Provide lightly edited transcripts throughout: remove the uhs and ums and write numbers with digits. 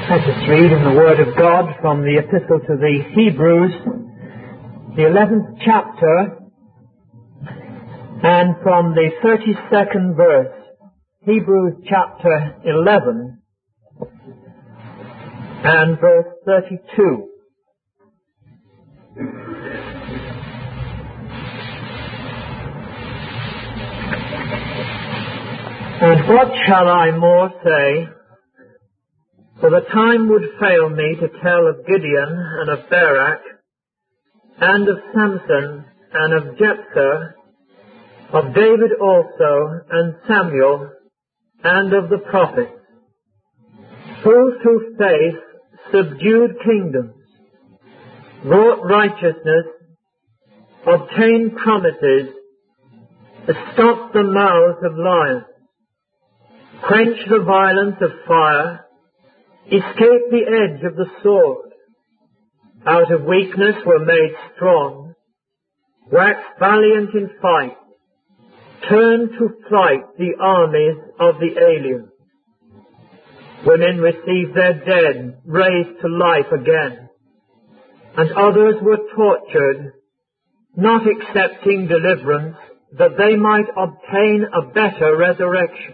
Let us read in the Word of God from the Epistle to the Hebrews, the 11th chapter, and from the 32nd verse. Hebrews chapter 11 and verse 32. And what shall I more say? For the time would fail me to tell of Gideon and of Barak, and of Samson and of Jephthah, of David also and Samuel, and of the prophets, who through faith subdued kingdoms, wrought righteousness, obtained promises, stopped the mouths of lions, quenched the violence of fire, escaped the edge of the sword, out of weakness were made strong, waxed valiant in fight, turned to flight the armies of the aliens. Women received their dead raised to life again, and others were tortured, not accepting deliverance, that they might obtain a better resurrection.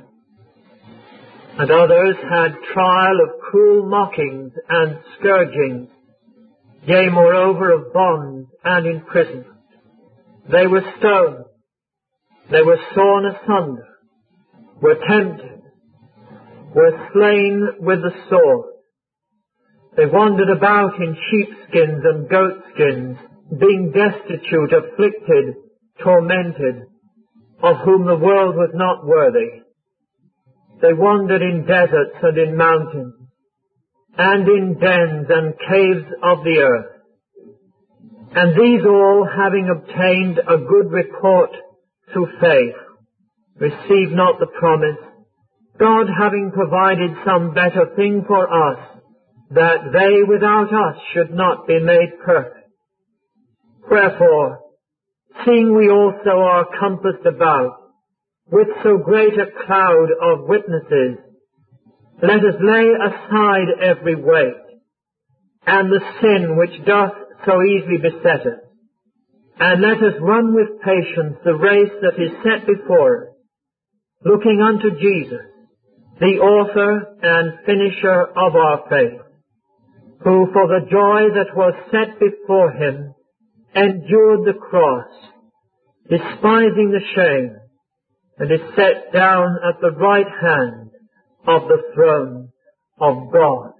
And others had trial of cruel mockings and scourgings, yea, moreover, of bonds and imprisonment. They were stoned, they were sawn asunder, were tempted, were slain with the sword. They wandered about in sheepskins and goatskins, being destitute, afflicted, tormented, of whom the world was not worthy. They wandered in deserts and in mountains, and in dens and caves of the earth. And these all, having obtained a good report through faith, received not the promise, God having provided some better thing for us, that they without us should not be made perfect. Wherefore, seeing we also are compassed about with so great a cloud of witnesses, let us lay aside every weight, and the sin which doth so easily beset us, and let us run with patience the race that is set before us, looking unto Jesus, the author and finisher of our faith, who for the joy that was set before him endured the cross, despising the shame, and is set down at the right hand of the throne of God.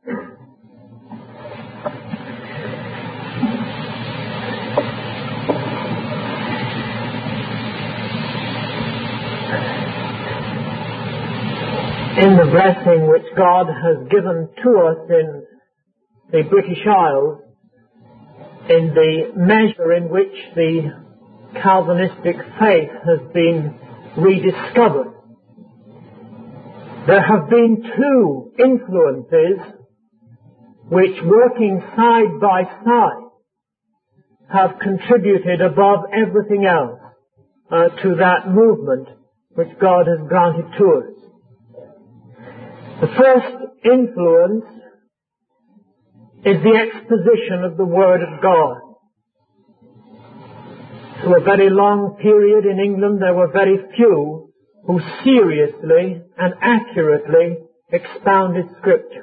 In the blessing which God has given to us in the British Isles, in the measure in which the Calvinistic faith has been rediscovered, there have been two influences which, working side by side, have contributed above everything else to that movement which God has granted to us. The first influence is the exposition of the Word of God. For a very long period in England, there were very few who seriously and accurately expounded Scripture.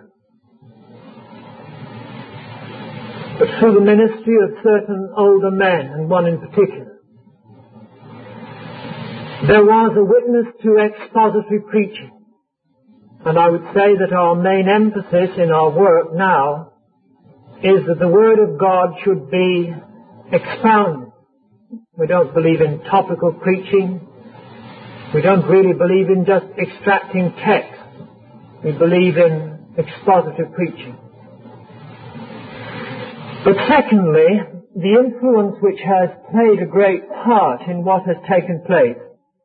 But through the ministry of certain older men, and one in particular, there was a witness to expository preaching. And I would say that our main emphasis in our work now is that the Word of God should be expounded. We don't believe in topical preaching. We don't really believe in just extracting text. We believe in expositive preaching. But secondly, the influence which has played a great part in what has taken place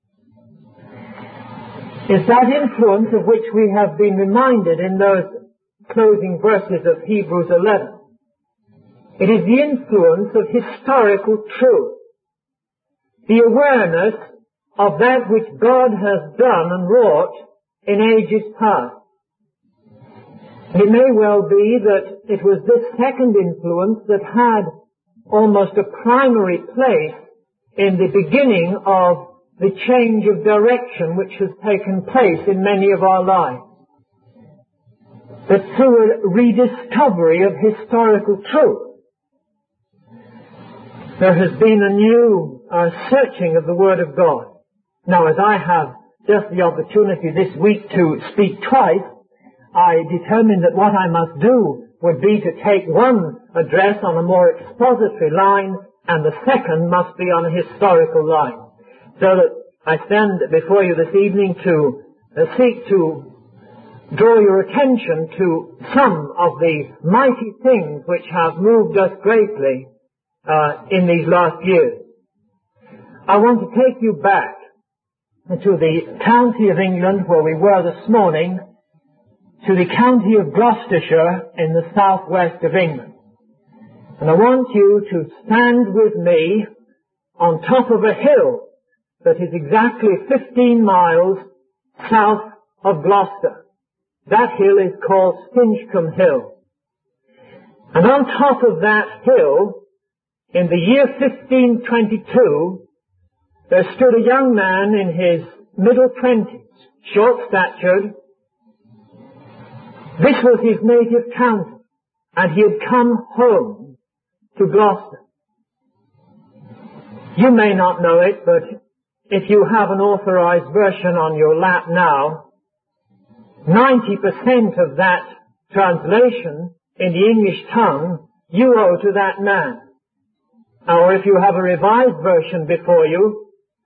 is that influence of which we have been reminded in those closing verses of Hebrews 11. It is the influence of historical truth. The awareness of that which God has done and wrought in ages past. It may well be that it was this second influence that had almost a primary place in the beginning of the change of direction which has taken place in many of our lives. That through a rediscovery of historical truth, there has been a new searching of the Word of God. Now, as I have just the opportunity this week to speak twice, I determined that what I must do would be to take one address on a more expository line, and the second must be on a historical line. So that I stand before you this evening to seek to draw your attention to some of the mighty things which have moved us greatly in these last years. I want to take you back to the county of England where we were this morning, to the county of Gloucestershire in the southwest of England. And I want you to stand with me on top of a hill that is exactly 15 miles south of Gloucester. That hill is called Stinchcombe Hill. And on top of that hill, in the year 1522, there stood a young man in his middle 20s, short-statured. This was his native county, and he had come home to Gloucester. You may not know it, but if you have an authorized version on your lap now, 90% of that translation in the English tongue you owe to that man. Or if you have a revised version before you,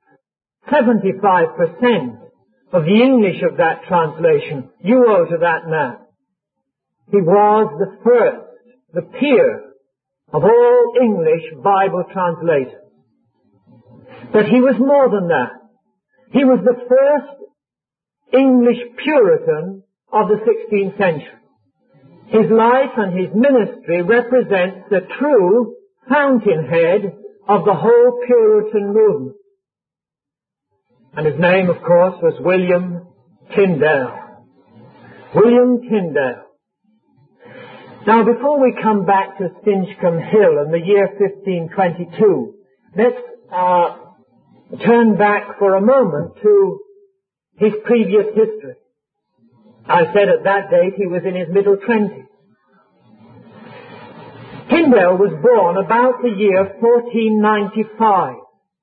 75% of the English of that translation you owe to that man. He was the first, the peer of all English Bible translators. But he was more than that. He was the first English Puritan of the 16th century. His life and his ministry represents the true fountainhead of the whole Puritan movement. And his name, of course, was William Tyndale. William Tyndale. Now, before we come back to Stinchcombe Hill in the year 1522, let's turn back for a moment to his previous history. I said at that date he was in his middle 20s. Tyndale was born about the year 1495.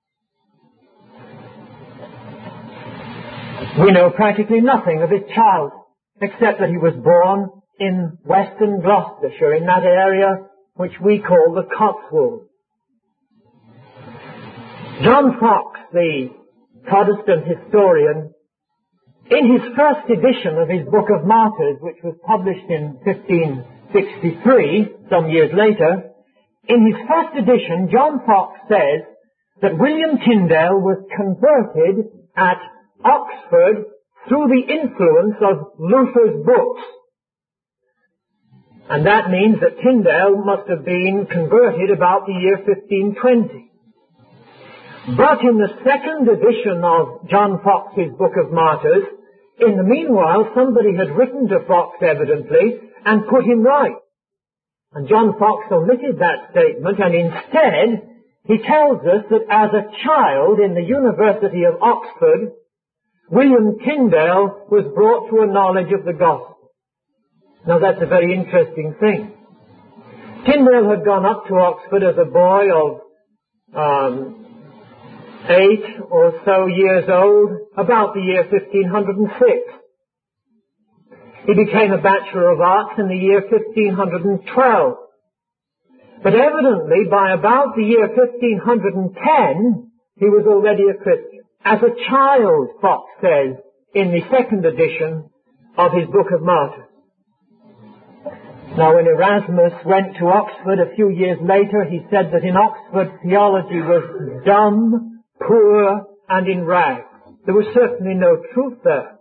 We know practically nothing of his childhood, except that he was born in western Gloucestershire, in that area which we call the Cotswolds. John Foxe, the Protestant historian, in his first edition of his Book of Martyrs, which was published in 1563, some years later, in his first edition, John Foxe says that William Tyndale was converted at Oxford through the influence of Luther's books. And that means that Tyndale must have been converted about the year 1520. But in the second edition of John Foxe's Book of Martyrs, in the meanwhile, somebody had written to Foxe, evidently, and put him right. And John Foxe omitted that statement, and instead, he tells us that as a child in the University of Oxford, William Tyndale was brought to a knowledge of the gospel. Now, that's a very interesting thing. Tyndale had gone up to Oxford as a boy of 8 or so years old, about the year 1506. He became a Bachelor of Arts in the year 1512. But evidently, by about the year 1510, he was already a Christian. As a child, Foxe says, in the second edition of his Book of Martyrs. Now, when Erasmus went to Oxford a few years later, he said that in Oxford theology was dumb, poor, and in rags. There was certainly no truth there.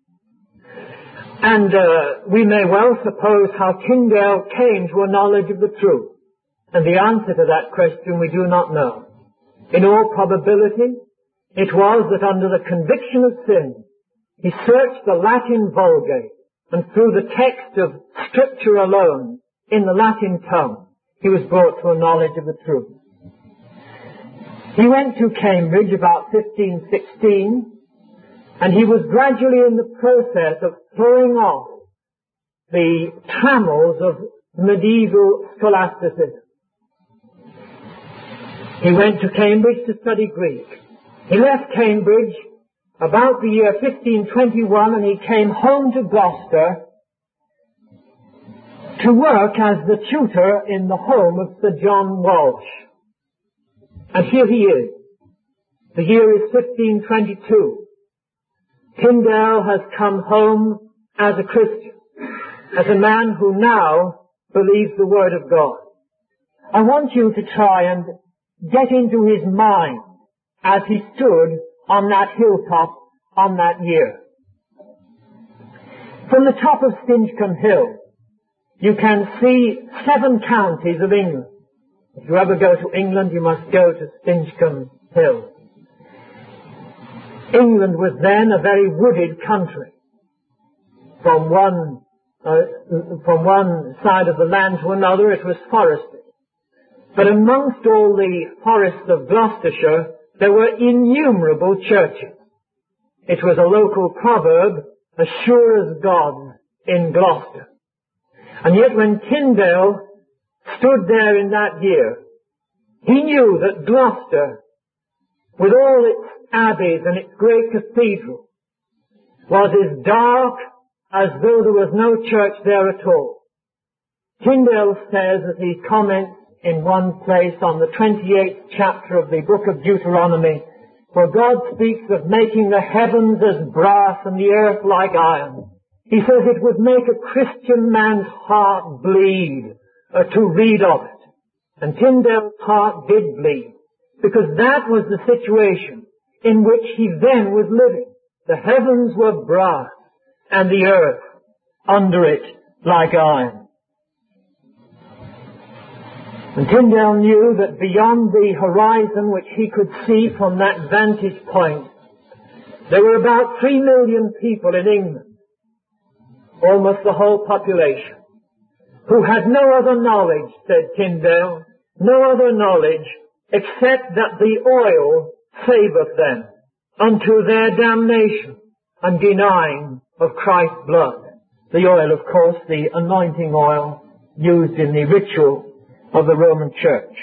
And we may well suppose how Tyndale came to a knowledge of the truth. And the answer to that question we do not know. In all probability, it was that under the conviction of sin, he searched the Latin Vulgate and through the text of Scripture alone, in the Latin tongue, he was brought to a knowledge of the truth. He went to Cambridge about 1516, and he was gradually in the process of throwing off the trammels of medieval scholasticism. He went to Cambridge to study Greek. He left Cambridge about the year 1521, and he came home to Gloucester to work as the tutor in the home of Sir John Walsh. And here he is. The year is 1522. Tyndale has come home as a Christian, as a man who now believes the Word of God. I want you to try and get into his mind as he stood on that hilltop on that year. From the top of Stinchcombe Hill, you can see 7 counties of England. If you ever go to England, you must go to Stinchcombe Hill. England was then a very wooded country. From one side of the land to another, it was forested. But amongst all the forests of Gloucestershire, there were innumerable churches. It was a local proverb, as sure as God in Gloucester. And yet when Tyndale stood there in that year, he knew that Gloucester, with all its abbeys and its great cathedral, was as dark as though there was no church there at all. Tyndale says, as he comments in one place on the 28th chapter of the book of Deuteronomy, where God speaks of making the heavens as brass and the earth like iron. He says it would make a Christian man's heart bleed to read of it. And Tyndale's heart did bleed, because that was the situation in which he then was living. The heavens were brass and the earth under it like iron. And Tyndale knew that beyond the horizon which he could see from that vantage point, there were about 3 million people in England, almost the whole population, who had no other knowledge, said Tyndale, no other knowledge except that the oil saveth them unto their damnation and denying of Christ's blood. The oil, of course, the anointing oil used in the ritual of the Roman Church.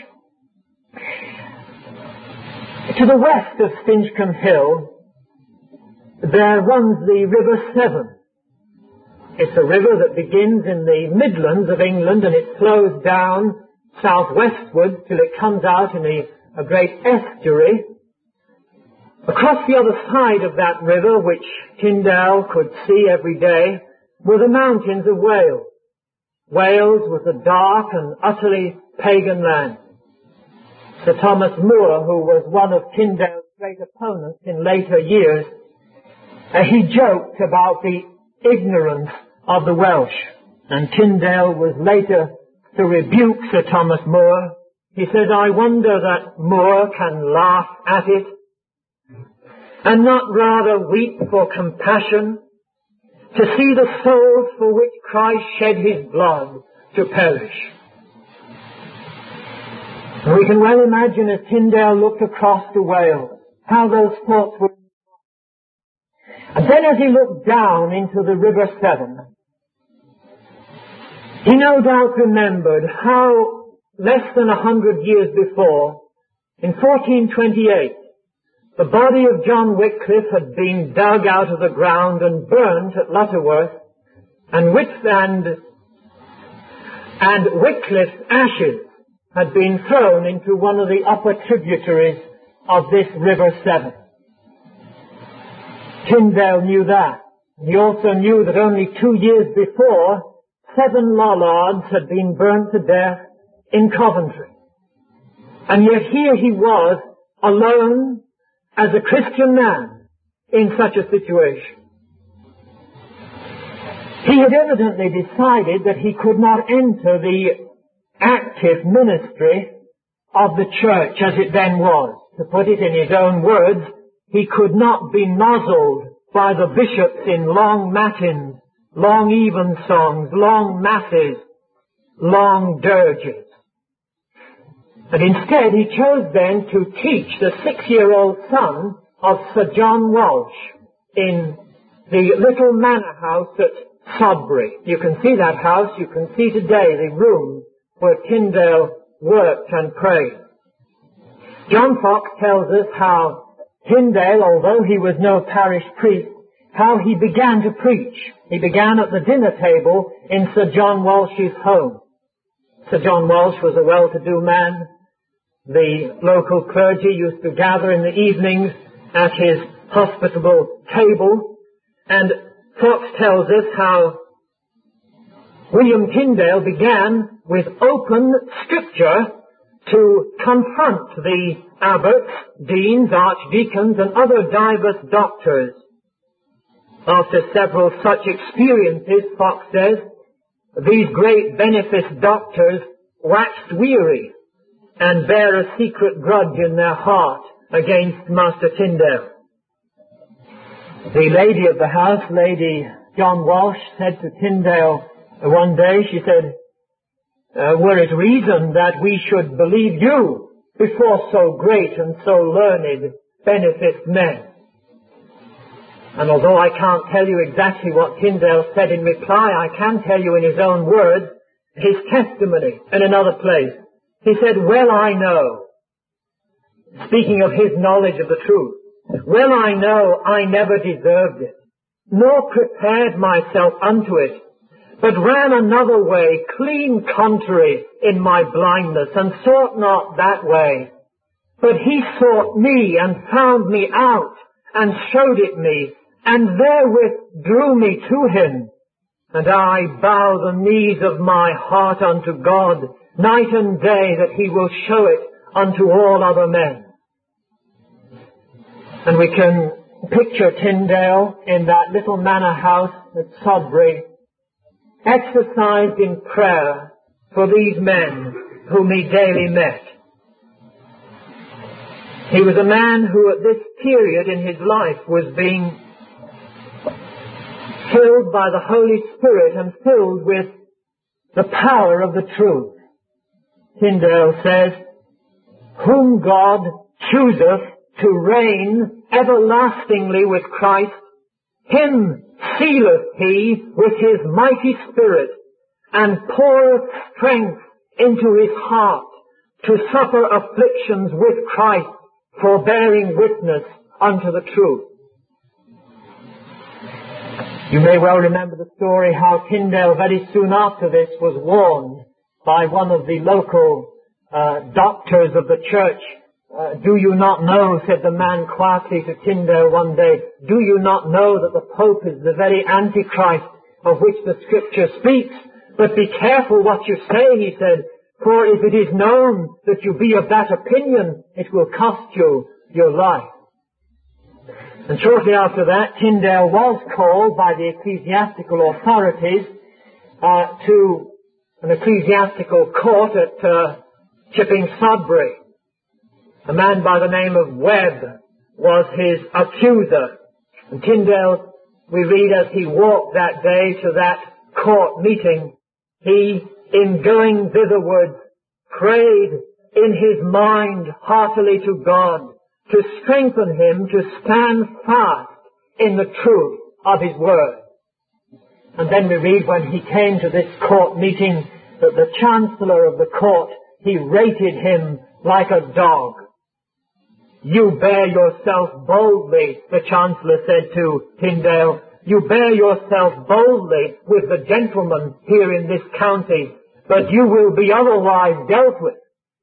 To the west of Stinchcombe Hill, there runs the River Severn. It's a river that begins in the Midlands of England, and it flows down southwestwards till it comes out in a great estuary. Across the other side of that river, which Tyndale could see every day, were the mountains of Wales. Wales was a dark and utterly pagan land. Sir Thomas More, who was one of Tyndale's great opponents in later years, he joked about the ignorance of the Welsh. And Tyndale was later to rebuke Sir Thomas More. He said, I wonder that More can laugh at it and not rather weep for compassion, to see the souls for which Christ shed his blood to perish. And we can well imagine as Tyndale looked across to Wales, how those thoughts were. And then as he looked down into the River Severn, he no doubt remembered how less than 100 years before, in 1428, the body of John Wycliffe had been dug out of the ground and burnt at Lutterworth, and Wycliffe's ashes had been thrown into one of the upper tributaries of this River Severn. Tyndale knew that. He also knew that only 2 years before, 7 Lollards had been burnt to death in Coventry. And yet here he was, alone, as a Christian man, in such a situation. He had evidently decided that he could not enter the active ministry of the church as it then was. To put it in his own words, he could not be nozzled by the bishops in long matins long evensongs, long masses, long dirges. And instead he chose then to teach the 6-year-old son of Sir John Walsh in the little manor house at Sodbury. You can see that house, you can see today the room where Tyndale worked and prayed. John Foxe tells us how Tyndale, although he was no parish priest, how he began to preach. He began at the dinner table in Sir John Walsh's home. Sir John Walsh was a well-to-do man. The local clergy used to gather in the evenings at his hospitable table. And Foxe tells us how William Tyndale began with open scripture to confront the abbots, deans, archdeacons, and other divers doctors. After several such experiences, Foxe says, these great beneficed doctors waxed weary and bear a secret grudge in their heart against Master Tyndale. The lady of the house, Lady John Walsh, said to Tyndale one day, she said, were it reason that we should believe you before so great and so learned beneficed men? And although I can't tell you exactly what Tyndale said in reply, I can tell you in his own words his testimony in another place. He said, well, I know, speaking of his knowledge of the truth, well, I know I never deserved it, nor prepared myself unto it, but ran another way, clean contrary in my blindness, and sought not that way. But he sought me and found me out, and showed it me, and therewith drew me to him. And I bow the knees of my heart unto God, night and day, that he will show it unto all other men. And we can picture Tyndale in that little manor house at Sodbury, exercised in prayer for these men whom he daily met. He was a man who at this period in his life was being filled by the Holy Spirit and filled with the power of the truth. Tyndale says, whom God chooseth to reign everlastingly with Christ, him sealeth he with his mighty Spirit, and poureth strength into his heart to suffer afflictions with Christ, for bearing witness unto the truth. You may well remember the story how Tyndale very soon after this was warned by one of the local doctors of the church. Do you not know, said the man quietly to Tyndale one day, do you not know that the Pope is the very Antichrist of which the Scripture speaks? But be careful what you say, he said, for if it is known that you be of that opinion, it will cost you your life. And shortly after that, Tyndale was called by the ecclesiastical authorities to an ecclesiastical court at Chipping Sodbury. A man by the name of Webb was his accuser. And Tyndale, we read, as he walked that day to that court meeting, he, in going thitherward, prayed in his mind heartily to God to strengthen him to stand fast in the truth of his word. And then we read when he came to this court meeting that the chancellor of the court, he rated him like a dog. You bear yourself boldly, the chancellor said to Tyndale, you bear yourself boldly with the gentlemen here in this county, but you will be otherwise dealt with.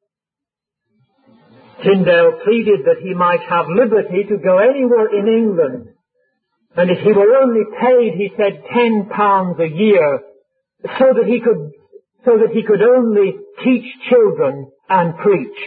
Tyndale pleaded that he might have liberty to go anywhere in England, and if he were only paid, he said, £10 a year, so that he could only teach children and preach.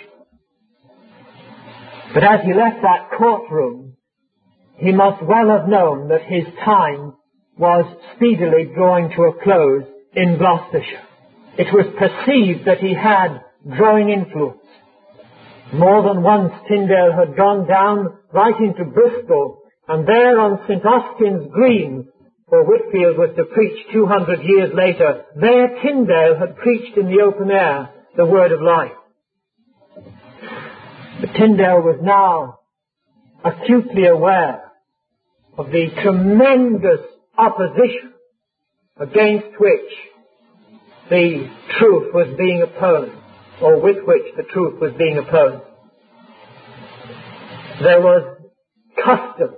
But as he left that courtroom, he must well have known that his time was speedily drawing to a close in Gloucestershire. It was perceived that he had drawing influence. More than once Tyndale had gone down right into Bristol, and there on St. Austin's Green for Whitefield was to preach 200 years later, there Tyndale had preached in the open air the word of life. But Tyndale was now acutely aware of the tremendous opposition against which the truth was being opposed, or with which the truth was being opposed. There was custom,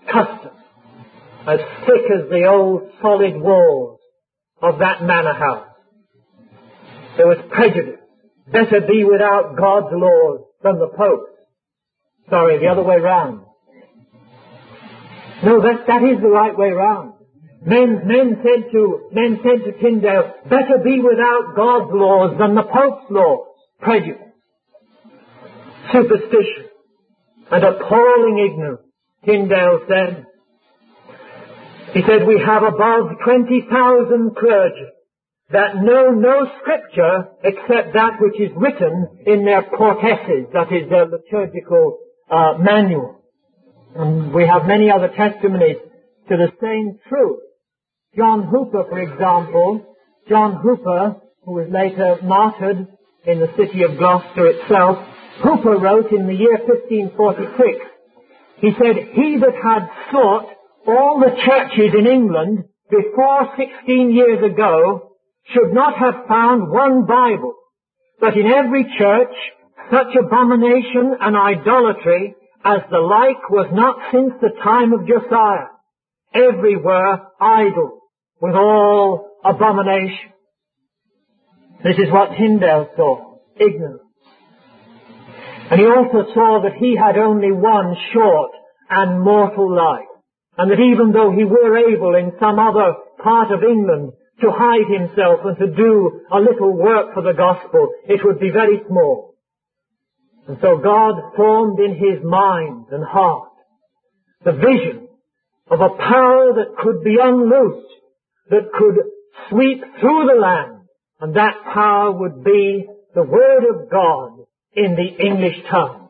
as thick as the old solid walls of that manor house. There was prejudice. Better be without God's laws than the Pope's. Sorry, the other way round. No, that is the right way round. Men said to Tyndale, better be without God's laws than the Pope's laws. Prejudice, superstition, and appalling ignorance. Tyndale said, he said, we have above 20,000 clergy that know no scripture except that which is written in their cortesses, that is their liturgical manual. And we have many other testimonies to the same truth. John Hooper, for example, John Hooper, who was later martyred in the city of Gloucester itself, Hooper wrote in the year 1546, he said, he that had sought all the churches in England before 16 years ago should not have found one Bible, but in every church such abomination and idolatry as the like was not since the time of Josiah. Everywhere idol, with all abomination. This is what Tyndale saw, ignorance. And he also saw that he had only one short and mortal life, and that even though he were able in some other part of England to hide himself and to do a little work for the gospel, it would be very small. And so God formed in his mind and heart the vision of a power that could be unloosed, that could sweep through the land, and that power would be the Word of God in the English tongue.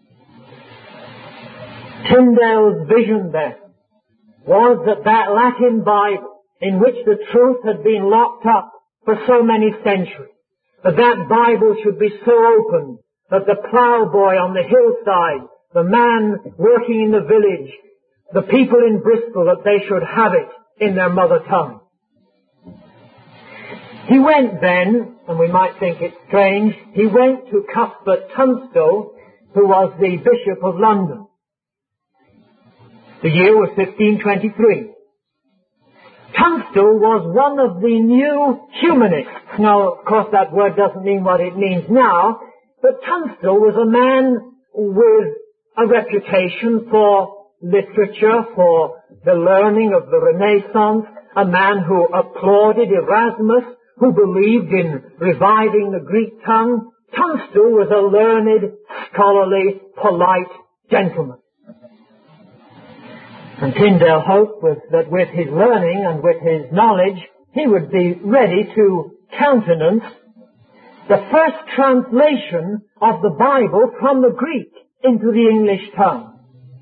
Tyndale's vision then was that Latin Bible, in which the truth had been locked up for so many centuries, that Bible should be so open that the ploughboy on the hillside, the man working in the village, the people in Bristol, that they should have it in their mother tongue. He went then, and we might think it strange, he went to Cuthbert Tunstall, who was the Bishop of London. The year was 1523. Tunstall was one of the new humanists. Now, of course, that word doesn't mean what it means now, but Tunstall was a man with a reputation for literature, for the learning of the Renaissance, a man who applauded Erasmus, who believed in reviving the Greek tongue. Tunstall was a learned, scholarly, polite gentleman. And Tyndale hoped that with his learning and with his knowledge, he would be ready to countenance the first translation of the Bible from the Greek into the English tongue.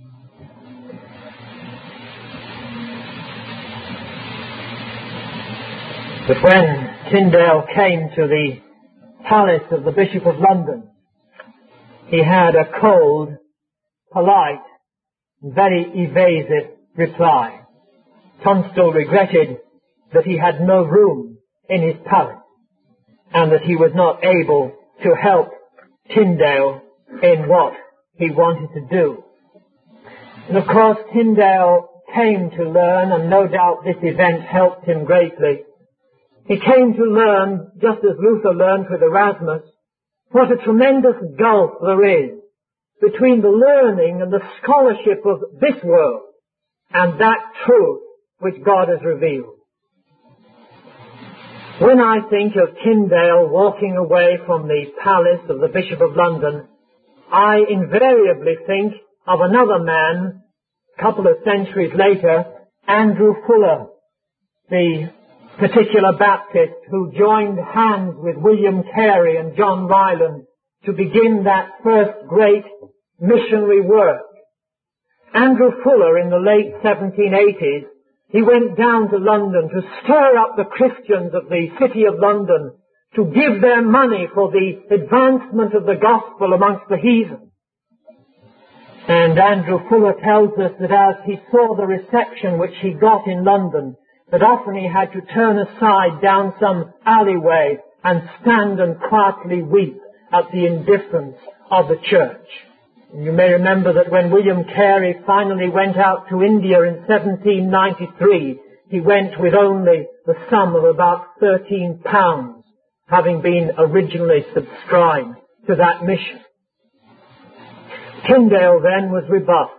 But when Tyndale came to the palace of the Bishop of London, he had a cold, polite, very evasive reply. Tunstall regretted that he had no room in his palace and that he was not able to help Tyndale in what he wanted to do. And of course Tyndale came to learn, and no doubt this event helped him greatly. He came to learn, just as Luther learned with Erasmus, what a tremendous gulf there is between the learning and the scholarship of this world and that truth which God has revealed. When I think of Tyndale walking away from the palace of the Bishop of London, I invariably think of another man, a couple of centuries later, Andrew Fuller, the particular Baptist who joined hands with William Carey and John Ryland to begin that first great missionary work. Andrew Fuller in the late 1780s he went down to London to stir up the Christians of the City of London to give their money for the advancement of the gospel amongst the heathen. And Andrew Fuller tells us that as he saw the reception which he got in London, that often he had to turn aside down some alleyway and stand and quietly weep at the indifference of the church. And you may remember that when William Carey finally went out to India in 1793, he went with only the sum of about £13, having been originally subscribed to that mission. Tyndale then was rebuffed.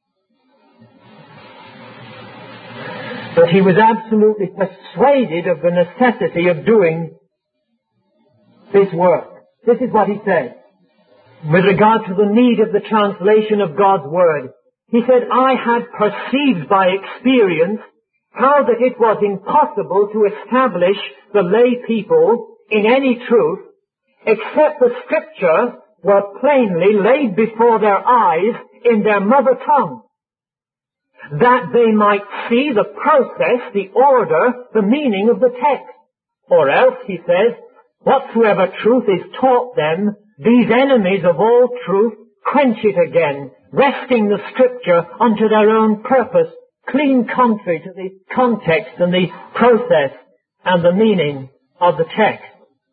But he was absolutely persuaded of the necessity of doing this work. This is what he said. With regard to the need of the translation of God's Word, he said, I had perceived by experience how that it was impossible to establish the lay people in any truth except the Scripture were plainly laid before their eyes in their mother tongue, that they might see the process, the order, the meaning of the text. Or else, he says, whatsoever truth is taught them, these enemies of all truth quench it again, wresting the Scripture unto their own purpose, clean contrary to the context and the process and the meaning of the text.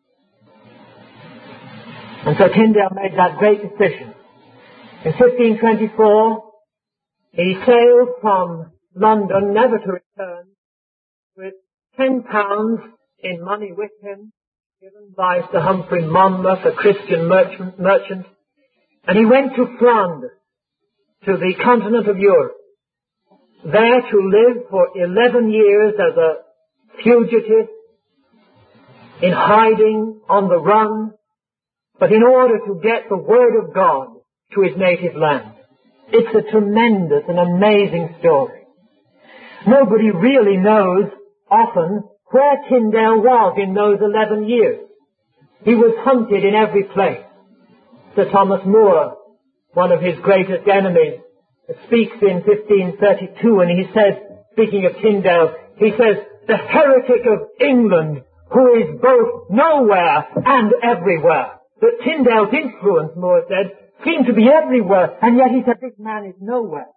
And so Tyndale made that great decision. In 1524, he sailed from London, never to return, with £10 in money with him, given by Sir Humphrey Monmouth, a Christian merchant, and he went to Flanders, to the continent of Europe, there to live for 11 years as a fugitive, in hiding, on the run, but in order to get the Word of God to his native land. It's a tremendous and amazing story. Nobody really knows often where Tyndale was in those 11 years. He was hunted in every place. Sir Thomas More, one of his greatest enemies, speaks in 1532, and he says, speaking of Tyndale, he says, the heretic of England who is both nowhere and everywhere. That Tyndale's influence, More said, seemed to be everywhere, and yet he said, this man is nowhere.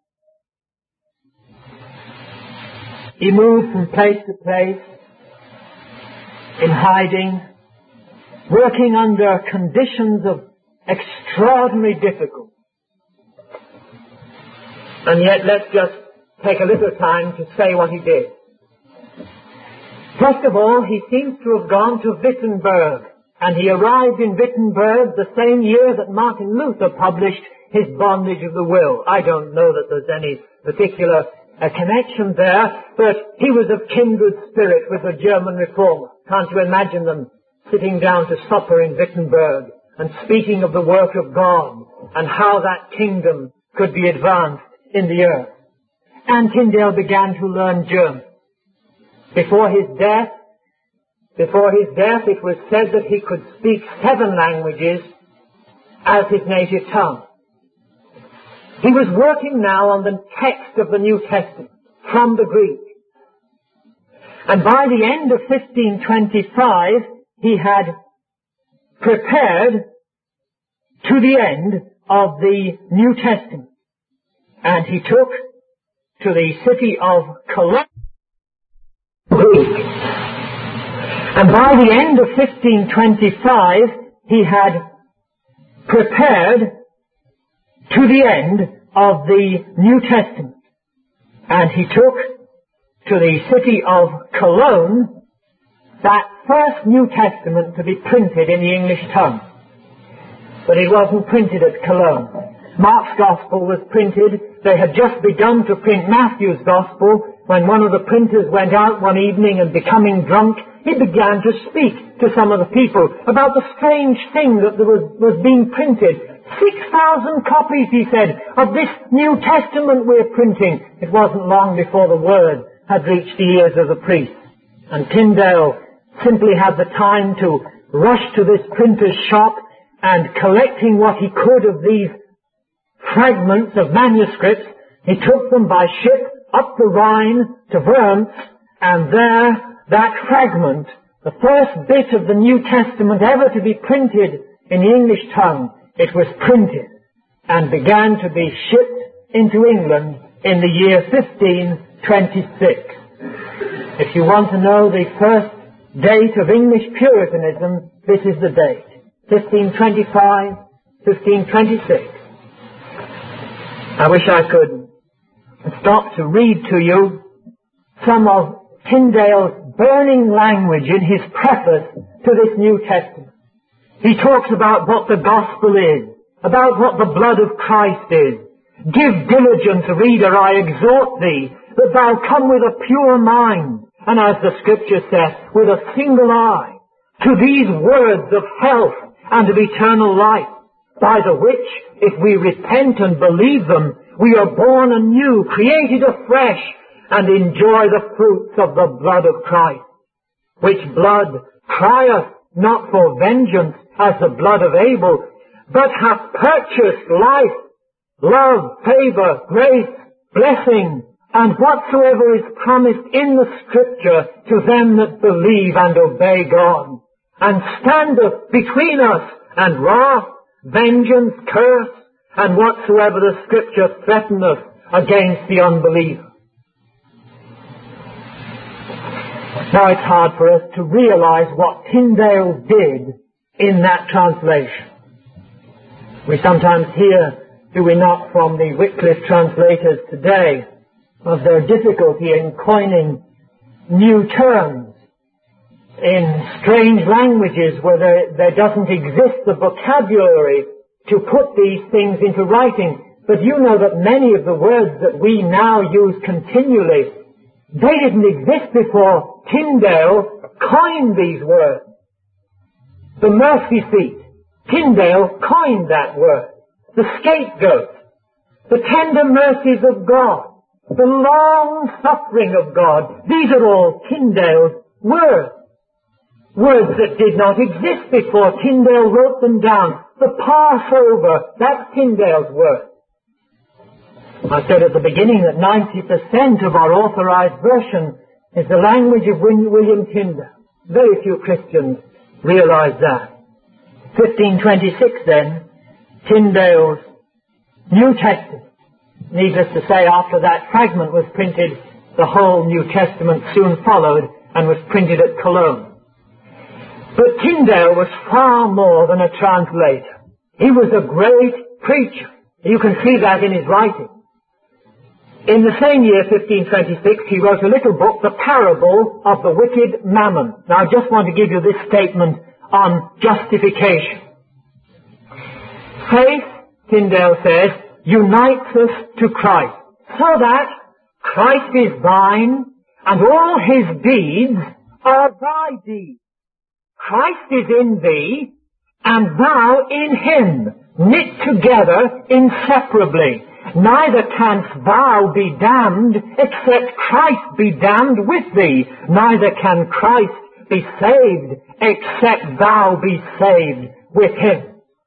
He moved from place to place, in hiding, working under conditions of extraordinary difficulty. And yet let's just take a little time to say what he did. First of all, he seems to have gone to Wittenberg, and he arrived in Wittenberg the same year that Martin Luther published his Bondage of the Will. I don't know that there's any particular connection there, but he was of kindred spirit with the German reformer. Can't you imagine them sitting down to supper in Wittenberg and speaking of the work of God and how that kingdom could be advanced in the earth? And Tyndale began to learn German. Before his death, it was said that he could speak 7 languages as his native tongue. He was working now on the text of the New Testament from the Greek. And by the end of 1525, he had prepared to the end of the New Testament. And he took to the city of Cologne, Greek. And by the end of 1525, he had prepared to the end of the New Testament. And he took to the city of Cologne that first New Testament to be printed in the English tongue. But it wasn't printed at Cologne. Mark's Gospel was printed. They had just begun to print Matthew's Gospel when one of the printers went out one evening and, becoming drunk, he began to speak to some of the people about the strange thing that was being printed. 6,000 copies, he said, of this New Testament we're printing. It wasn't long before the word had reached the ears of the priests. And Tyndale simply had the time to rush to this printer's shop and, collecting what he could of these fragments of manuscripts, he took them by ship up the Rhine to Worms, and there that fragment, the first bit of the New Testament ever to be printed in the English tongue, it was printed and began to be shipped into England in the year 1526. If you want to know the first date of English Puritanism, this is the date. 1525, 1526. I wish I could stop to read to you some of Tyndale's burning language in his preface to this New Testament. He talks about what the gospel is, about what the blood of Christ is. Give diligence, reader, I exhort thee, that thou come with a pure mind, and as the Scripture says, with a single eye, to these words of health and of eternal life, by the which, if we repent and believe them, we are born anew, created afresh, and enjoy the fruits of the blood of Christ, which blood crieth not for vengeance as the blood of Abel, but hath purchased life, love, favor, grace, blessing, and whatsoever is promised in the Scripture to them that believe and obey God, and standeth between us and wrath, vengeance, curse, and whatsoever the Scripture threateneth against the unbeliever. Now it's hard for us to realize what Tyndale did in that translation. We sometimes hear, do we not, from the Wycliffe translators today, of their difficulty in coining new terms in strange languages where there doesn't exist the vocabulary to put these things into writing. But you know that many of the words that we now use continually, they didn't exist before Tyndale coined these words. The mercy seat, Tyndale coined that word. The scapegoat, the tender mercies of God, the long suffering of God, these are all Tyndale's words. Words that did not exist before. Tyndale wrote them down. The Passover, that's Tyndale's word. I said at the beginning that 90% of our authorized version is the language of William Tyndale. Very few Christians realize that. 1526 then, Tyndale's New Testament. Needless to say, after that fragment was printed, the whole New Testament soon followed and was printed at Cologne. But Tyndale was far more than a translator. He was a great preacher. You can see that in his writing. In the same year, 1526, he wrote a little book, The Parable of the Wicked Mammon. Now, I just want to give you this statement on justification. Faith, Tyndale says, unites us to Christ, so that Christ is thine, and all his deeds are thy deeds. Christ is in thee, and thou in him, knit together inseparably. Neither canst thou be damned, except Christ be damned with thee. Neither can Christ be saved, except thou be saved with him.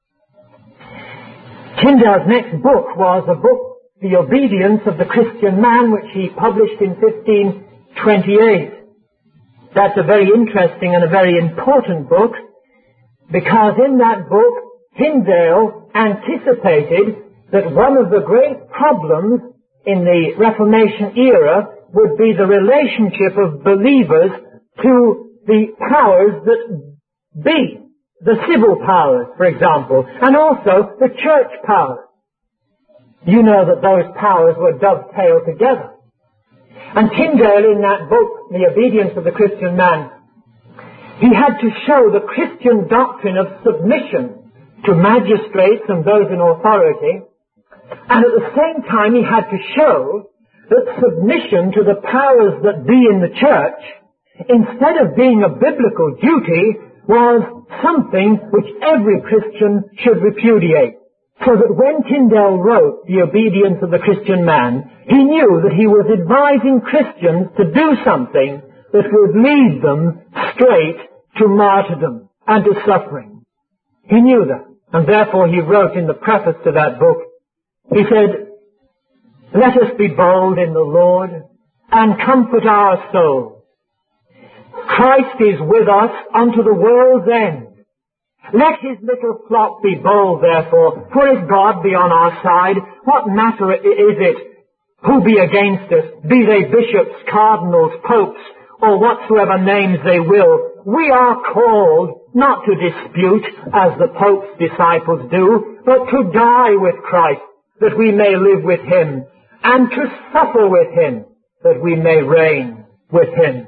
Tyndale's next book was a book, The Obedience of the Christian Man, which he published in 1528. That's a very interesting and a very important book, because in that book, Tyndale anticipated that one of the great problems in the Reformation era would be the relationship of believers to the powers that be. The civil powers, for example, and also the church powers. You know that those powers were dovetailed together. And Tyndale, in that book, The Obedience of the Christian Man, he had to show the Christian doctrine of submission to magistrates and those in authority, and at the same time he had to show that submission to the powers that be in the church, instead of being a biblical duty, was something which every Christian should repudiate. So that when Tyndale wrote The Obedience of the Christian Man, he knew that he was advising Christians to do something that would lead them straight to martyrdom and to suffering. He knew that, and therefore he wrote in the preface to that book, he said, Let us be bold in the Lord and comfort our souls. Christ is with us unto the world's end. Let his little flock be bold, therefore, for if God be on our side, what matter is it who be against us, be they bishops, cardinals, popes, or whatsoever names they will? We are called not to dispute, as the Pope's disciples do, but to die with Christ, that we may live with him, and to suffer with him, that we may reign with him.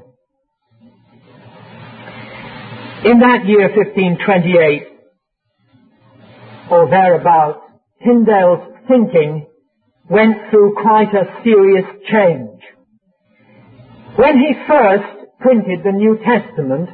In that year 1528, or thereabouts, Tyndale's thinking went through quite a serious change. When he first printed the New Testament,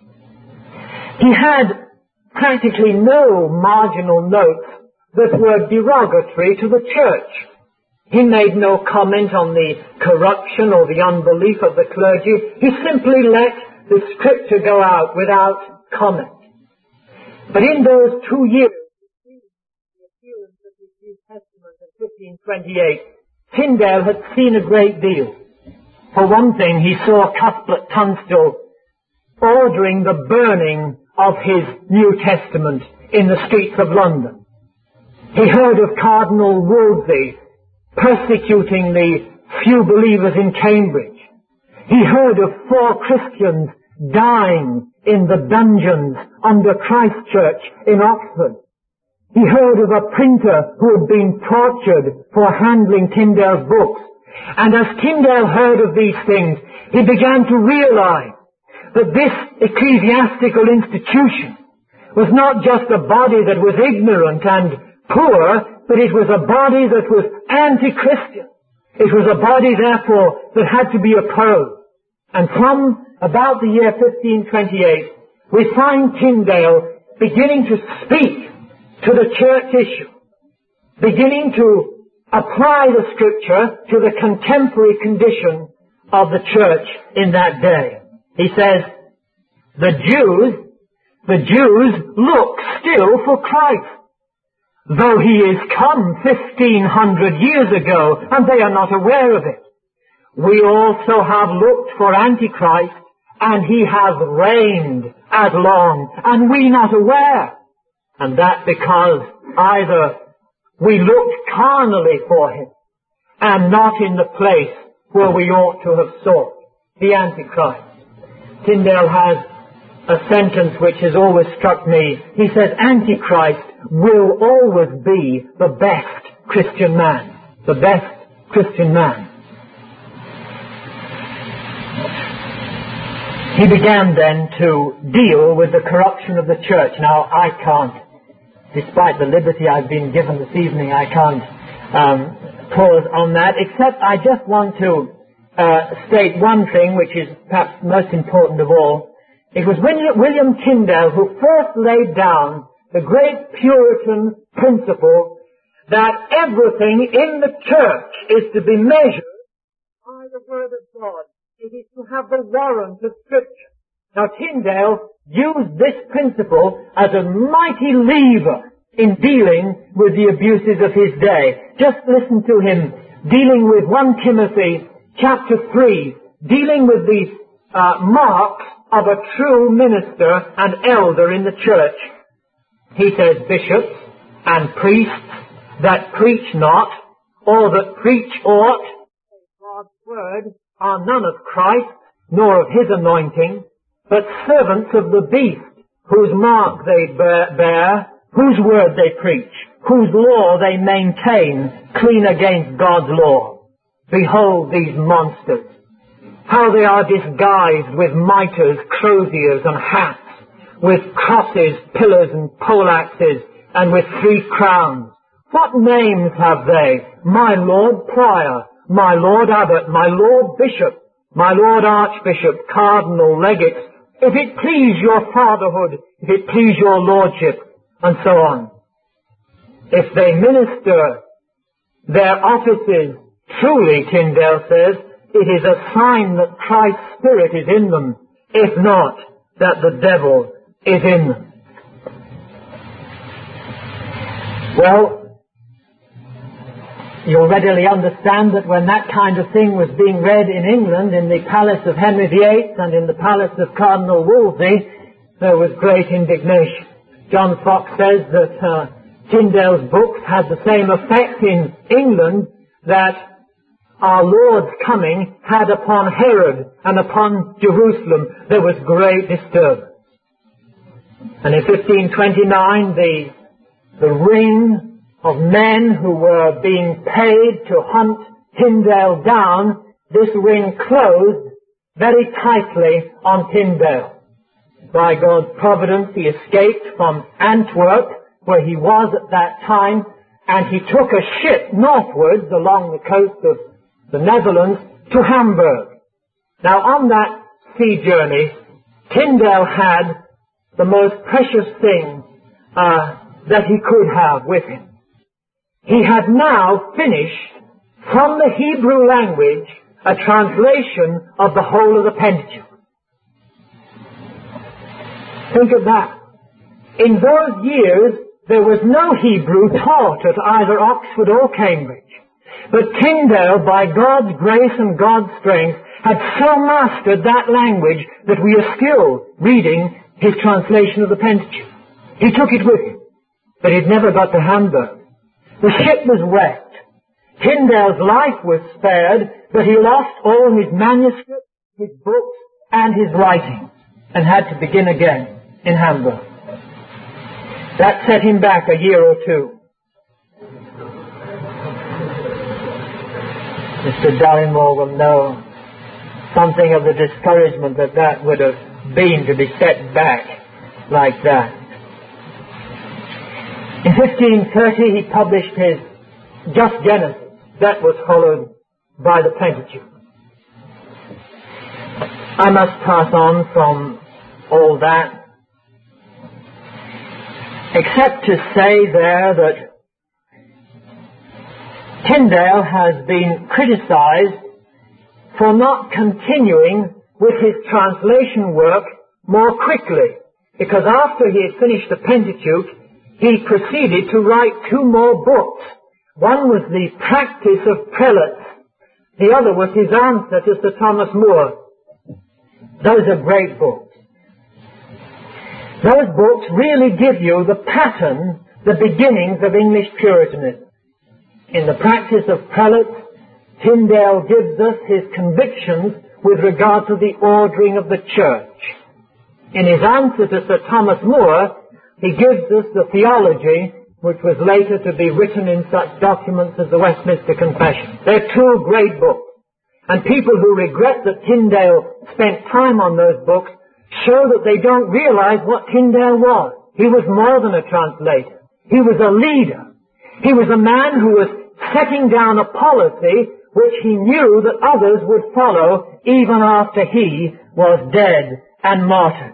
he had practically no marginal notes that were derogatory to the church. He made no comment on the corruption or the unbelief of the clergy. He simply let the scripture go out without comment. But in those 2 years, the appearance of the New Testament in 1528, Tyndale had seen a great deal. For one thing, he saw Cuthbert Tunstall ordering the burning of his New Testament in the streets of London. He heard of Cardinal Wolsey persecuting the few believers in Cambridge. He heard of 4 Christians dying in the dungeons under Christ Church in Oxford. He heard of a printer who had been tortured for handling Tyndale's books. And as Tyndale heard of these things, he began to realize that this ecclesiastical institution was not just a body that was ignorant and poor, but it was a body that was anti-Christian. It was a body, therefore, that had to be opposed. And from about the year 1528, we find Tyndale beginning to speak to the church issue, beginning to apply the scripture to the contemporary condition of the church in that day. He says, the Jews look still for Christ, though he is come 1,500 years ago, and they are not aware of it. We also have looked for Antichrist, and he has reigned as long, and we not aware. And that because either we looked carnally for him, and not in the place where we ought to have sought, the Antichrist. Tyndale has a sentence which has always struck me. He says, Antichrist will always be the best Christian man. The best Christian man. He began then to deal with the corruption of the church. Now, I can't, despite the liberty I've been given this evening, I can't pause on that, except I just want to state one thing, which is perhaps most important of all. It was William Tyndale who first laid down the great Puritan principle that everything in the church is to be measured by the Word of God. It is to have the warrant of Scripture. Now, Tyndale used this principle as a mighty lever in dealing with the abuses of his day. Just listen to him dealing with 1 Timothy chapter 3, dealing with the marks of a true minister and elder in the church. He says, bishops and priests that preach not, or that preach aught, God's word, are none of Christ, nor of his anointing, but servants of the beast, whose mark they bear, whose word they preach, whose law they maintain, clean against God's law. Behold these monsters, how they are disguised with mitres, croziers, and hats, with crosses, pillars, and poleaxes, and with 3 crowns. What names have they? My Lord Prior, my Lord Abbot, my Lord Bishop, my Lord Archbishop, Cardinal, Legates, if it please your fatherhood, if it please your lordship, and so on. If they minister their offices truly, Tyndale says, it is a sign that Christ's Spirit is in them, if not, that the devil is in them. Well, You'll readily understand that when that kind of thing was being read in England, in the palace of Henry VIII and in the palace of Cardinal Wolsey, there was great indignation. John Fox says that Tyndale's books had the same effect in England that our Lord's coming had upon Herod and upon Jerusalem. There was great disturbance. And in 1529, the ring of men who were being paid to hunt Tyndale down, this ring closed very tightly on Tyndale. By God's providence, he escaped from Antwerp, where he was at that time, and he took a ship northwards along the coast of the Netherlands to Hamburg. Now, on that sea journey, Tyndale had the most precious thing that he could have with him. He had now finished, from the Hebrew language, a translation of the whole of the Pentateuch. Think of that. In those years, there was no Hebrew taught at either Oxford or Cambridge. But Tyndale, by God's grace and God's strength, had so mastered that language that we are still reading his translation of the Pentateuch. He took it with him, but he'd never got to Hamburg. The ship was wrecked. Tyndale's life was spared, but he lost all his manuscripts, his books, and his writings, and had to begin again in Hamburg. That set him back a year or two. Mr. Darrymore will know something of the discouragement that would have been to be set back like that. In 1530 he published his Just Genesis. That was followed by the Pentateuch. I must pass on from all that, except to say there that Tyndale has been criticized for not continuing with his translation work more quickly, because after he had finished the Pentateuch, he proceeded to write two more books. One was the Practice of Prelates. The other was his answer to Sir Thomas More. Those are great books. Those books really give you the pattern, the beginnings of English Puritanism. In the Practice of Prelates, Tyndale gives us his convictions with regard to the ordering of the church. In his answer to Sir Thomas More, he gives us the theology which was later to be written in such documents as the Westminster Confession. They're two great books. And people who regret that Tyndale spent time on those books show that they don't realize what Tyndale was. He was more than a translator. He was a leader. He was a man who was setting down a policy which he knew that others would follow even after he was dead and martyred.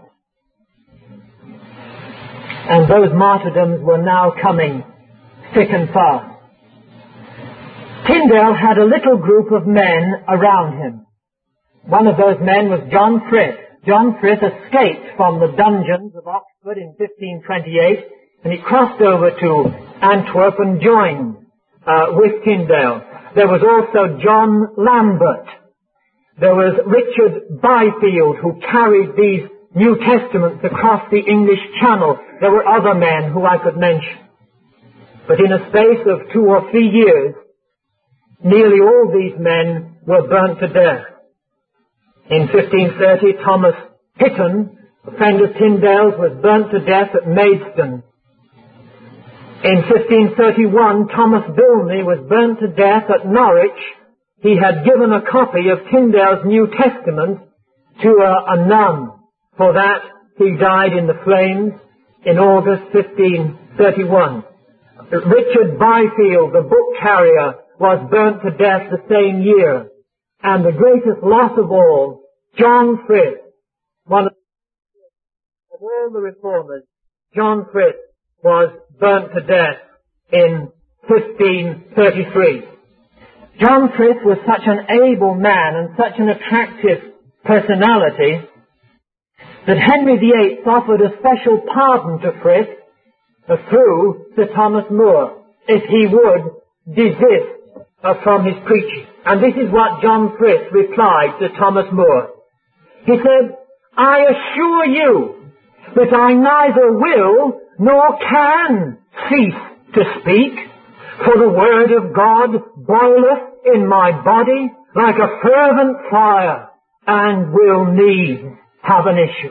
And those martyrdoms were now coming thick and fast. Tyndale had a little group of men around him. One of those men was John Frith. John Frith escaped from the dungeons of Oxford in 1528, and he crossed over to Antwerp and joined with Tyndale. There was also John Lambert. There was Richard Byfield, who carried these New Testaments across the English Channel. There were other men who I could mention. But in a space of 2 or 3 years, nearly all these men were burnt to death. In 1530, Thomas Hitton, a friend of Tyndale's, was burnt to death at Maidstone. In 1531, Thomas Bilney was burnt to death at Norwich. He had given a copy of Tyndale's New Testament to a nun. For that, he died in the flames in August 1531. Richard Byfield, the book carrier, was burnt to death the same year. And the greatest loss of all, John Frith, one of all the reformers, John Frith was burnt to death in 1533. John Frith was such an able man and such an attractive personality that Henry VIII offered a special pardon to Frith through Sir Thomas More if he would desist from his preaching. And this is what John Frith replied to Thomas Moore. He said, "I assure you that I neither will nor can cease to speak, for the word of God boileth in my body like a fervent fire, and will needs have an issue."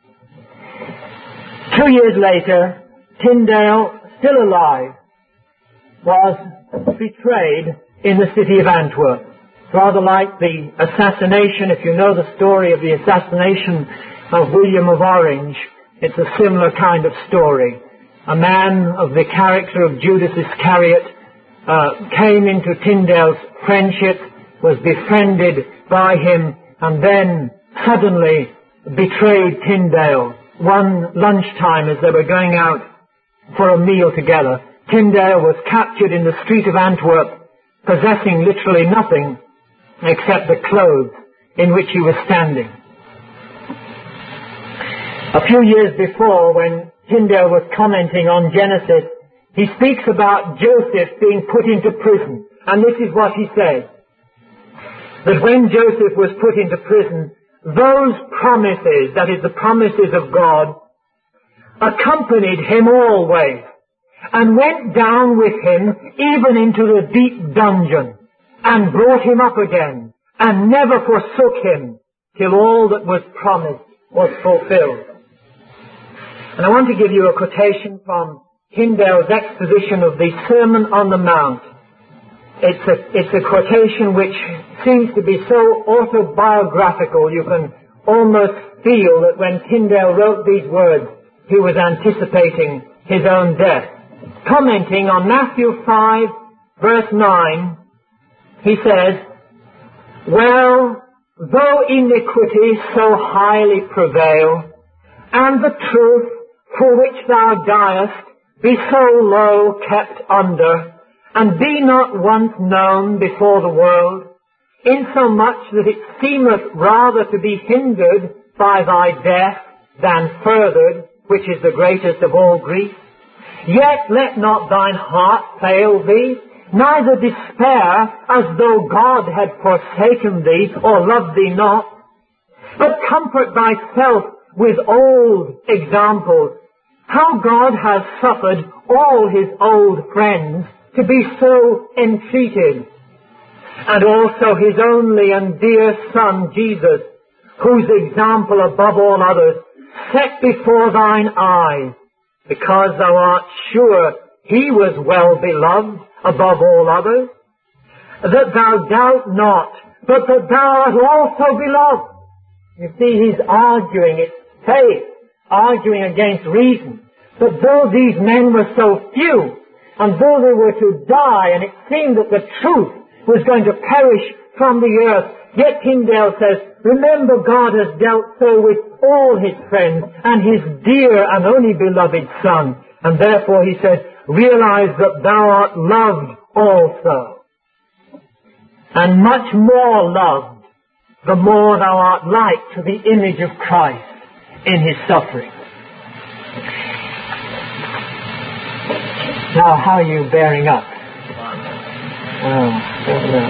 2 years later, Tyndale, still alive, was betrayed in the city of Antwerp. It's rather like the assassination, if you know the story of the assassination of William of Orange, it's a similar kind of story. A man of the character of Judas Iscariot came into Tyndale's friendship, was befriended by him, and then suddenly betrayed Tyndale. One lunchtime, as they were going out for a meal together, Tyndale was captured in the street of Antwerp, possessing literally nothing except the clothes in which he was standing. A few years before, when Tyndale was commenting on Genesis, he speaks about Joseph being put into prison. And this is what he said, that when Joseph was put into prison, those promises, that is the promises of God, accompanied him always, and went down with him even into the deep dungeon, and brought him up again, and never forsook him, till all that was promised was fulfilled. And I want to give you a quotation from Tyndale's exposition of the Sermon on the Mount. It's a quotation which seems to be so autobiographical, you can almost feel that when Tyndale wrote these words, he was anticipating his own death. Commenting on Matthew 5, verse 9, he says, "Well, though iniquity so highly prevail, and the truth for which thou diest be so low kept under, and be not once known before the world, insomuch that it seemeth rather to be hindered by thy death than furthered, which is the greatest of all griefs, yet let not thine heart fail thee, neither despair as though God had forsaken thee or loved thee not, but comfort thyself with old examples, how God has suffered all his old friends to be so entreated, and also his only and dear Son, Jesus, whose example above all others set before thine eyes, because thou art sure he was well beloved above all others, that thou doubt not, but that thou art also beloved." You see, he's arguing, it's faith, arguing against reason. But though these men were so few, and though they were to die, and it seemed that the truth was going to perish from the earth, yet Tyndale says, remember God has dealt so with all his friends and his dear and only beloved Son. And therefore he says, realize that thou art loved also, and much more loved the more thou art like to the image of Christ in his suffering. Now, how are you bearing up? Oh, I don't know.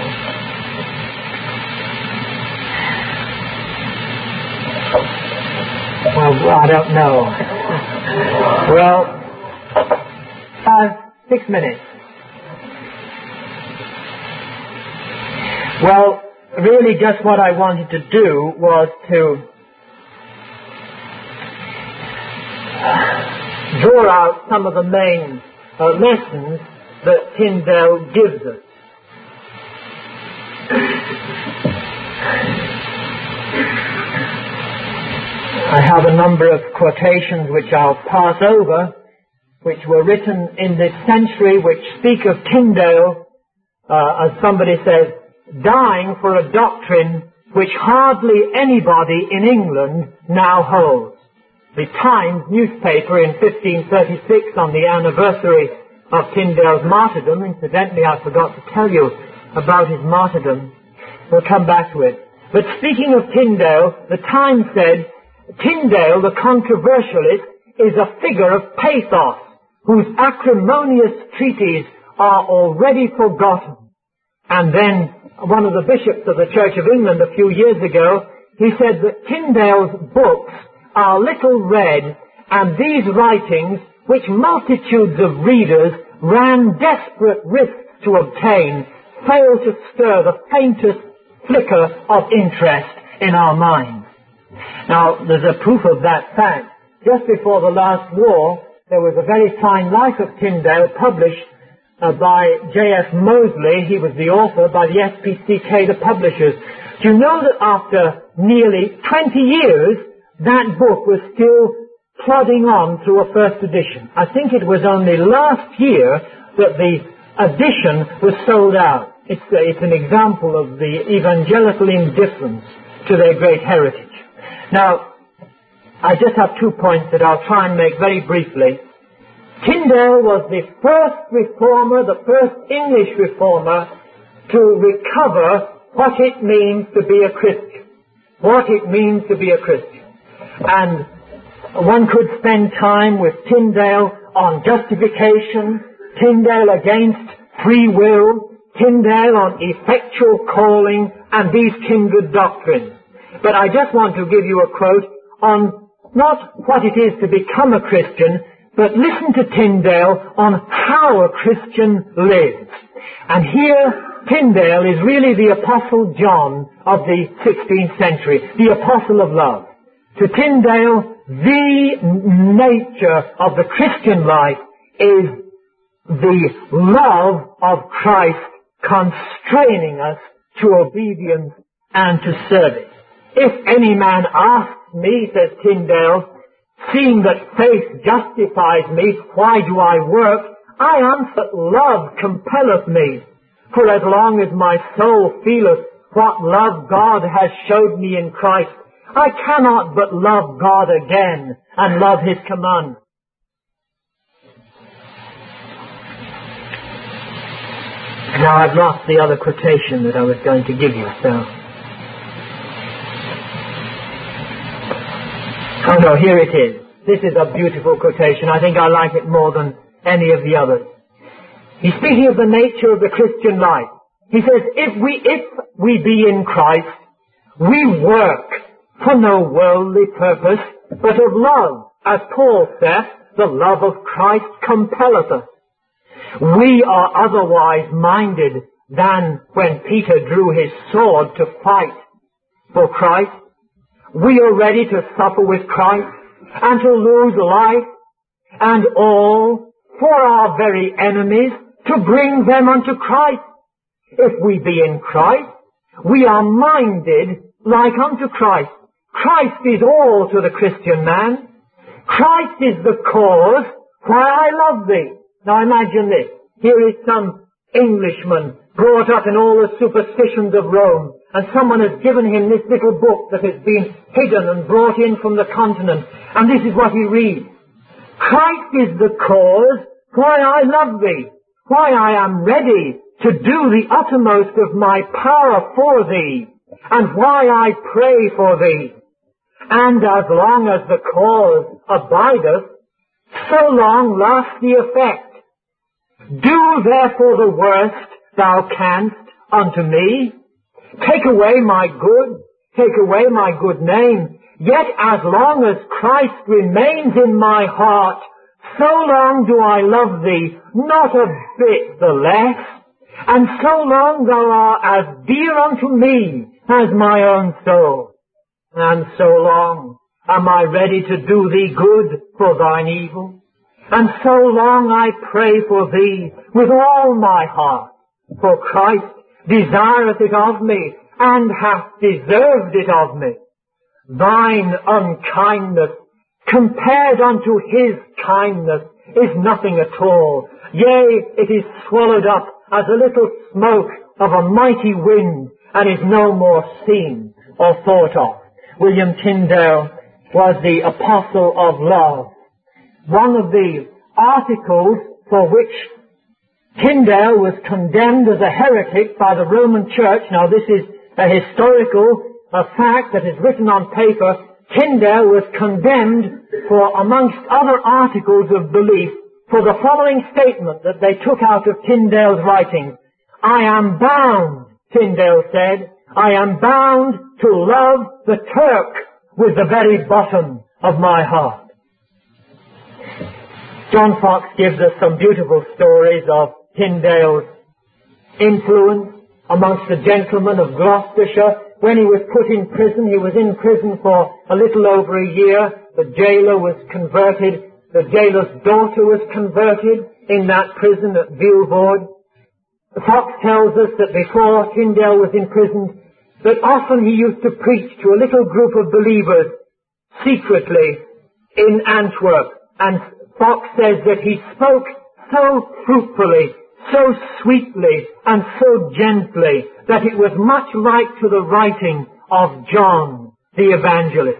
Well, I don't know. Well, 6 minutes. Well, really just what I wanted to do was to draw out some of the main lessons that Tyndale gives us. I have a number of quotations which I'll pass over, which were written in this century, which speak of Tyndale, as somebody says, dying for a doctrine which hardly anybody in England now holds. The Times newspaper in 1536, on the anniversary of Tyndale's martyrdom, incidentally I forgot to tell you about his martyrdom, we'll come back to it. But speaking of Tyndale, the Times said, Tyndale, the controversialist, is a figure of pathos, whose acrimonious treatises are already forgotten, and then one of the bishops of the Church of England a few years ago, he said that Tyndale's books are little read, and these writings, which multitudes of readers ran desperate risks to obtain, fail to stir the faintest flicker of interest in our minds. Now, there's a proof of that fact. Just before the last war, there was a very fine life of Tyndale published by J.F. Moseley. He was the author, by the SPCK, the publishers. Do you know that after nearly 20 years, that book was still plodding on through a first edition? I think it was only last year that the edition was sold out. It's an example of the evangelical indifference to their great heritage. Now, I just have 2 points that I'll try and make very briefly. Tyndale was the first reformer, the first English reformer, to recover what it means to be a Christian. What it means to be a Christian. And one could spend time with Tyndale on justification, Tyndale against free will, Tyndale on effectual calling, and these kindred doctrines. But I just want to give you a quote on not what it is to become a Christian, but listen to Tyndale on how a Christian lives. And here, Tyndale is really the Apostle John of the 16th century, the Apostle of Love. To Tyndale, the nature of the Christian life is the love of Christ constraining us to obedience and to service. If any man asks me, says Tyndale, seeing that faith justifies me, why do I work? I answer, love compelleth me. For as long as my soul feeleth what love God has showed me in Christ, I cannot but love God again and love His command. Now I've lost the other quotation that I was going to give you, so. Oh no, here it is. This is a beautiful quotation. I think I like it more than any of the others. He's speaking of the nature of the Christian life. He says, if we be in Christ, we work for no worldly purpose, but of love. As Paul saith, the love of Christ compelleth us. We are otherwise minded than when Peter drew his sword to fight for Christ. We are ready to suffer with Christ and to lose life and all for our very enemies, to bring them unto Christ. If we be in Christ, we are minded like unto Christ. Christ is all to the Christian man. Christ is the cause why I love thee. Now imagine this. Here is some Englishman brought up in all the superstitions of Rome, and someone has given him this little book that has been hidden and brought in from the continent, and this is what he reads. Christ is the cause why I love thee, why I am ready to do the uttermost of my power for thee, and why I pray for thee. And as long as the cause abideth, so long lasts the effect. Do therefore the worst thou canst unto me. Take away my good, take away my good name. Yet as long as Christ remains in my heart, so long do I love thee, not a bit the less. And so long thou art as dear unto me as my own soul. And so long am I ready to do thee good for thine evil. And so long I pray for thee with all my heart. For Christ desireth it of me, and hath deserved it of me. Thine unkindness, compared unto His kindness, is nothing at all. Yea, it is swallowed up as a little smoke of a mighty wind, and is no more seen or thought of. William Tyndale was the apostle of love. One of the articles for which Tyndale was condemned as a heretic by the Roman Church, now this is a historical fact that is written on paper, Tyndale was condemned for, amongst other articles of belief, for the following statement that they took out of Tyndale's writings. I am bound, Tyndale said, I am bound to love the Turk with the very bottom of my heart. John Foxe gives us some beautiful stories of Tyndale's influence amongst the gentlemen of Gloucestershire. When he was put in prison, he was in prison for a little over a year. The jailer was converted. The jailer's daughter was converted in that prison at Vilvoorde. Foxe tells us that before Tyndale was imprisoned, that often he used to preach to a little group of believers secretly in Antwerp. And Foxe says that he spoke so fruitfully, so sweetly, and so gently that it was much like to the writing of John the Evangelist.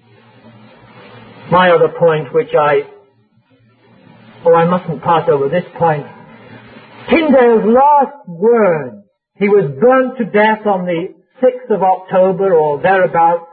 My other point, which I mustn't pass over this point. Tyndale's last word, he was burnt to death on the 6th of October or thereabouts,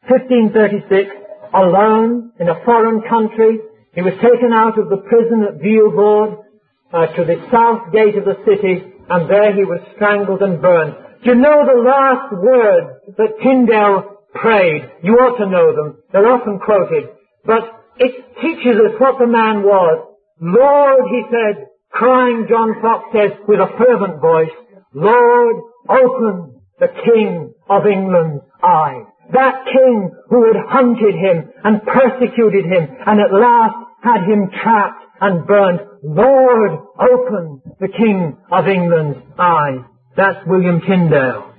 1536, alone in a foreign country. He was taken out of the prison at Vilvoorde to the south gate of the city, and there he was strangled and burned. Do you know the last words that Tyndale prayed? You ought to know them. They're often quoted. But it teaches us what the man was. Lord, he said, crying, John Foxe says, with a fervent voice, Lord, open the King of England's eyes. That king who had hunted him and persecuted him and at last had him trapped and burned. Lord, open the King of England's eyes. That's William Tyndale.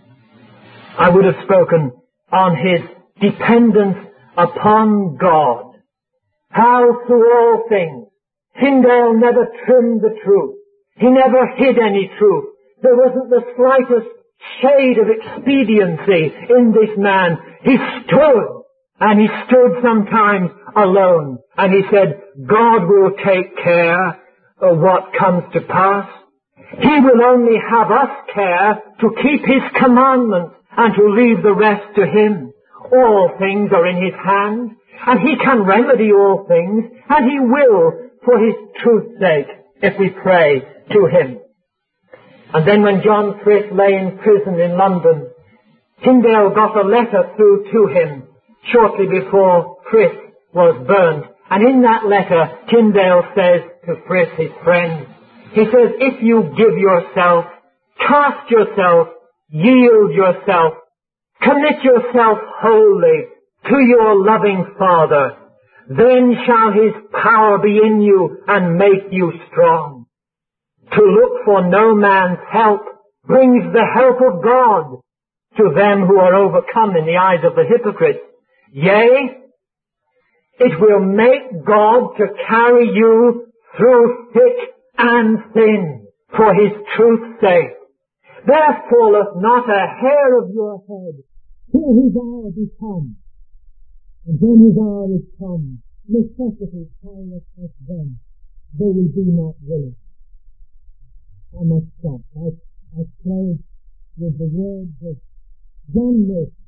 I would have spoken on his dependence upon God. How through all things Tyndale never trimmed the truth. He never hid any truth. There wasn't the slightest shade of expediency in this man. He stood, and he stood sometimes alone, and he said, God will take care of what comes to pass. He will only have us care to keep His commandments and to leave the rest to Him. All things are in His hand, and He can remedy all things, and He will for His truth's sake if we pray to Him. And then when John Frith lay in prison in London, Tyndale got a letter through to him shortly before Frith was burned. And in that letter, Tyndale says to Frith, his friend, he says, if you give yourself, cast yourself, yield yourself, commit yourself wholly to your loving Father, then shall His power be in you and make you strong. To look for no man's help brings the help of God to them who are overcome in the eyes of the hypocrites. Yea, it will make God to carry you through thick and thin for His truth's sake. There falleth not a hair of your head till His hour be come. And when His hour is come, necessity carrieth us then, though we be not willing. I must stop. I close with the words of John Milton,